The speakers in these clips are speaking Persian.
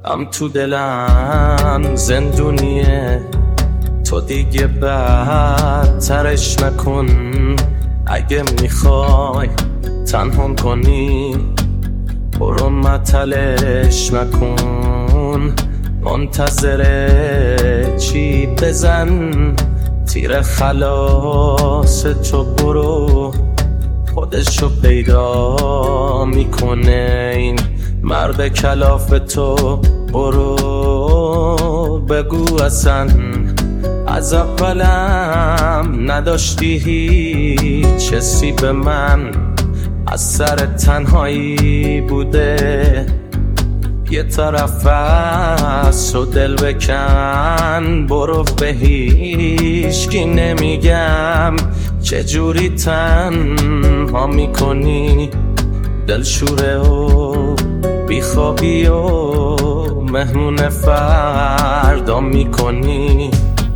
هم تو دلم زندونیه، تو دیگه بدترش نکن. اگه میخوای تنهام کنی برو مطلش نکن. منتظر چی بزن، تیر خلاص تو برو، خودشو پیدا میکنه این مرد کلاف تو. برو بگو اصلا از اولم نداشتی هیچ حسی به من، از سر تنهایی بوده یه طرف از و دل بکن. برو به هیچکی نمیگم چجوری تنها میکنی، دلشوره و بیخوابی و مهمون فردا میکنی.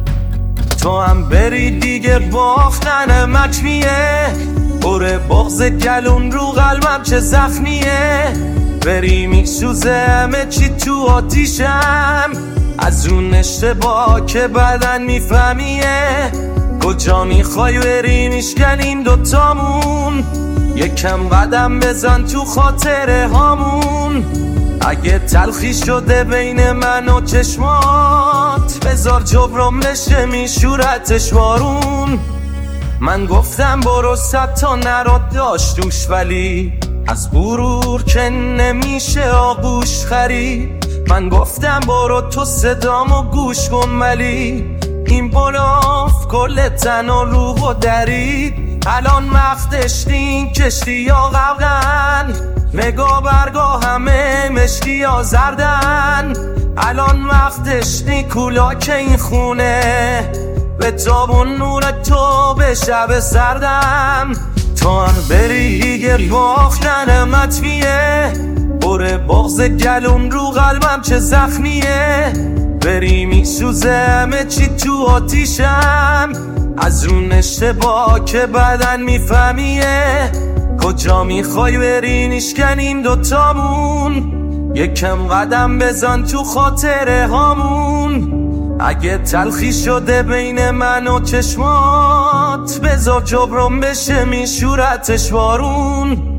تو هم بری دیگه باختن مکمیه، بره بغض گلون رو قلبم چه زخمیه. بری میسوزه همه چی تو آتیشم، از اون اشتباه که بعدن میفهمیه. کجا میخوای بری میشکنیم دوتامون، یکم قدم بزن تو خاطره هامون. اگه تلخی شده بین من و چشمات بذار جبرم بشه میشورتش بارون. من گفتم برو 100 تا نراد داشت دوش، ولی از غرور که نمیشه آغوش خرید. من گفتم برو تو صدامو گوش کن، ولی این بلاف کل تن و روحو درید. الان وقتش این کشتی یا غرقن، نگاه برگاه همه مشکی یا زردن. الان وقتش نی کولا که این خونه به تابون نور تو به شب سردم. تو هم بری گر باختن مطفیه، بره بغض گلون رو قلبم چه زخمیه. بری میسوزه همه چی تو آتیشم، از اون اشتباه که بعدن میفهمیه. کجا میخوای بری نشکنیم دوتامون، یکم قدم بزن تو خاطره هامون. اگه تلخی شده بین من و چشمات بذار جبرم بشه میشورتش بارون.